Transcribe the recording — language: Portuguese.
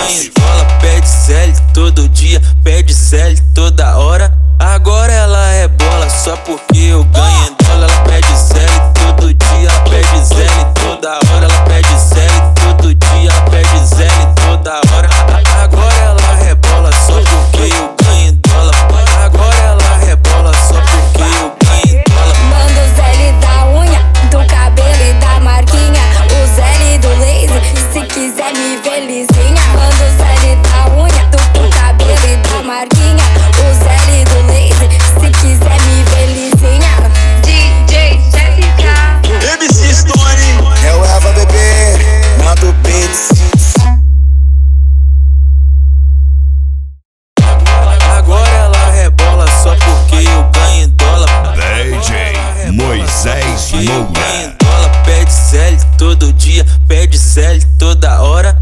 ganho em dólar, pede Zelle todo dia, pede Zelle toda hora. Agora ela rebola só porque eu ganho em dólar. Ela pede Zelle todo dia, ela pede Zelle toda hora. Ela pede Zelle todo dia, ela pede Zelle toda hora. Agora ela rebola só porque eu ganho em dólar. Agora ela rebola só porque eu ganho em dólar. Manda o Zelle da unha, do cabelo e da marquinha. O Zelle do laser, se quiser me ver lisinha. Manda o Zelle da unha, do cabelo e da marquinha. O Zelle do laser, se quiser me ver lisinha. DJ Jessica, MC Stone, é o Eva bebê, Nando Beats. Agora ela rebola só porque eu ganho em dólar. DJ Moisés Eu ganho em Moura. dólar, pede Zelle todo dia, pede Zelle toda hora.